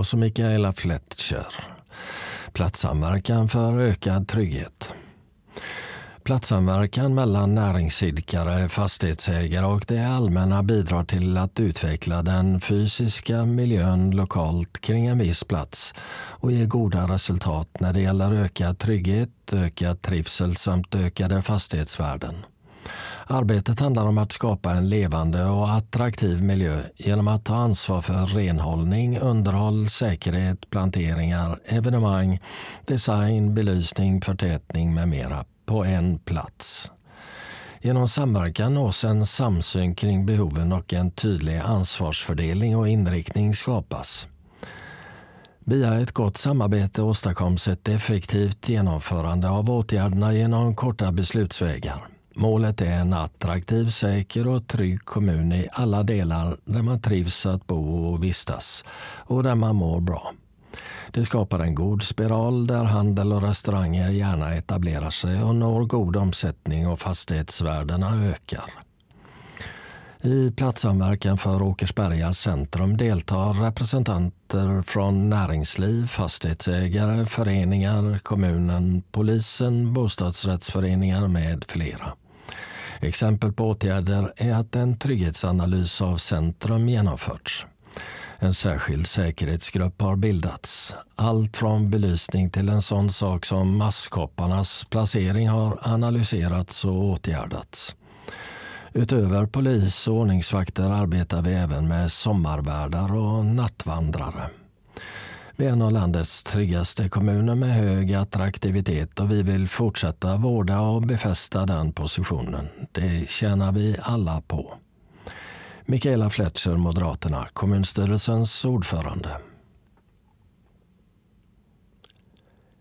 Och så Mikaela Fletcher. Platssamverkan för ökad trygghet. Platssamverkan mellan näringsidkare, fastighetsägare och det allmänna bidrar till att utveckla den fysiska miljön lokalt kring en viss plats och ge goda resultat när det gäller ökad trygghet, ökad trivsel samt ökade fastighetsvärden. Arbetet handlar om att skapa en levande och attraktiv miljö genom att ta ansvar för renhållning, underhåll, säkerhet, planteringar, evenemang, design, belysning, förtätning med mera på en plats. Genom samverkan nås en samsyn kring behoven och en tydlig ansvarsfördelning och inriktning skapas. Via ett gott samarbete åstadkoms ett effektivt genomförande av åtgärderna genom korta beslutsvägar. Målet är en attraktiv, säker och trygg kommun i alla delar där man trivs att bo och vistas och där man mår bra. Det skapar en god spiral där handel och restauranger gärna etablerar sig och når god omsättning och fastighetsvärdena ökar. I platssamverkan för Åkersberga centrum deltar representanter från näringsliv, fastighetsägare, föreningar, kommunen, polisen, bostadsrättsföreningar med flera. Exempel på åtgärder är att en trygghetsanalys av centrum genomförts. En särskild säkerhetsgrupp har bildats. Allt från belysning till en sån sak som maskkopparnas placering har analyserats och åtgärdats. Utöver polis och ordningsvakter arbetar vi även med sommarvärdar och nattvandrare. Vi är en av landets tryggaste kommuner med hög attraktivitet och vi vill fortsätta vårda och befästa den positionen. Det tjänar vi alla på. Mikaela Fletcher, Moderaterna, kommunstyrelsens ordförande.